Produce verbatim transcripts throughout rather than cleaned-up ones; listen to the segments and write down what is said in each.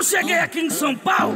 eu cheguei aqui em São Paulo,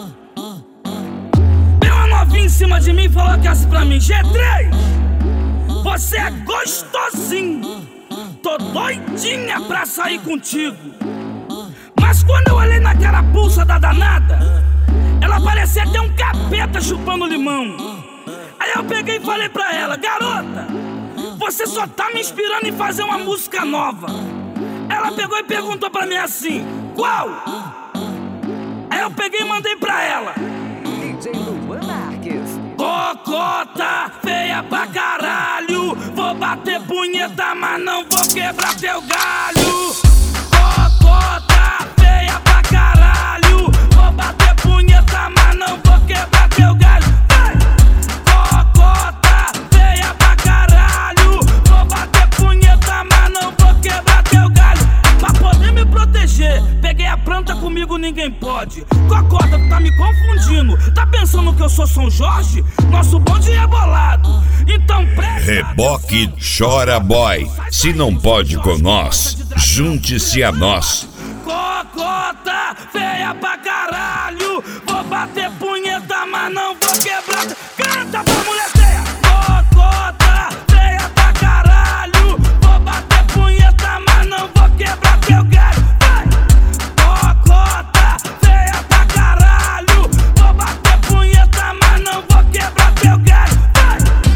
veio uma novinha em cima de mim e falou que assim pra mim: G três, você é gostosinho, tô doidinha pra sair contigo. Mas quando eu olhei na carapuça da danada, ela parecia ter um capeta chupando limão. Aí eu peguei e falei pra ela: garota, você só tá me inspirando em fazer uma música nova. Ela pegou e perguntou pra mim assim: qual? Aí eu peguei e mandei pra ela: D J Luan Marques. Cocota feia pra caralho, vou bater punheta, mas não vou quebrar teu galho. Cocota feia pra caralho, vou bater punheta, mas não vou quebrar teu galho. Vai! Cocota feia pra caralho, vou bater punheta, mas não vou quebrar teu galho. Pra poder me proteger, peguei a planta, comigo ninguém pode. Cocota, tu tá me confundindo, tá pensando que eu sou São Jorge? Nosso bonde é bolado, então presta. Reboque chora boy, se não pode com nós, junte-se a nós. Cocota feia pra caralho, vou bater punheta, mas não vou quebrar. Canta pra mulher feia. Cocota feia pra caralho, vou bater punheta, mas não vou quebrar teu galho. Vai! Cocota feia pra caralho, vou bater punheta, mas não vou quebrar teu galho. Vai!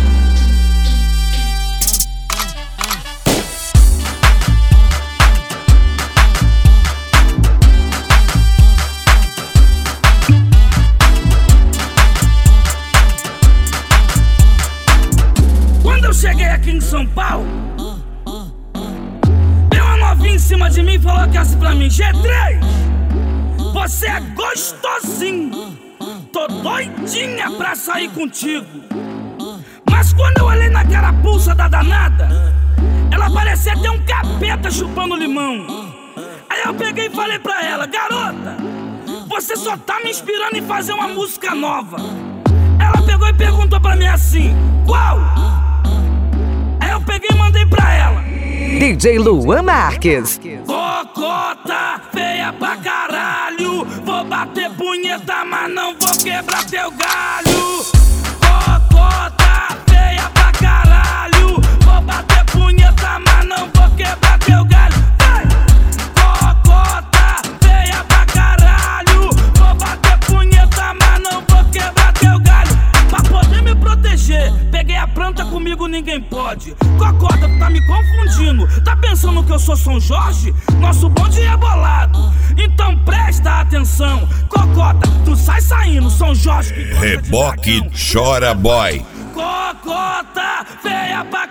Quando eu cheguei aqui em São Paulo, veio uma novinha em cima de mim e falou que assim pra mim: G três, você é gostosinho, tô doidinha pra sair contigo. Mas quando eu olhei na carapuça da danada, ela parecia ter um capeta chupando limão. Aí eu peguei e falei pra ela: garota, você só tá me inspirando em fazer uma música nova. Ela pegou e perguntou pra mim assim: qual? Aí eu peguei e mandei pra ela: D J Luan Marques. Cocota feia pra caralho, vou bater punheta, mas não vou quebrar teu galho. Cocota feia pra caralho, vou bater punheta, mas não vou quebrar teu galho. Vai! Cocota feia pra caralho, vou bater punheta, mas não vou quebrar teu galho. Pra poder me proteger, peguei a planta, comigo ninguém pode. Cocota, tu tá me confundindo, tá pensando que eu sou São Jorge? Nosso bonde é bolado, então presta atenção. Cocota, tu sai saindo, São Jorge. Reboque chora boy. Cocota feia pra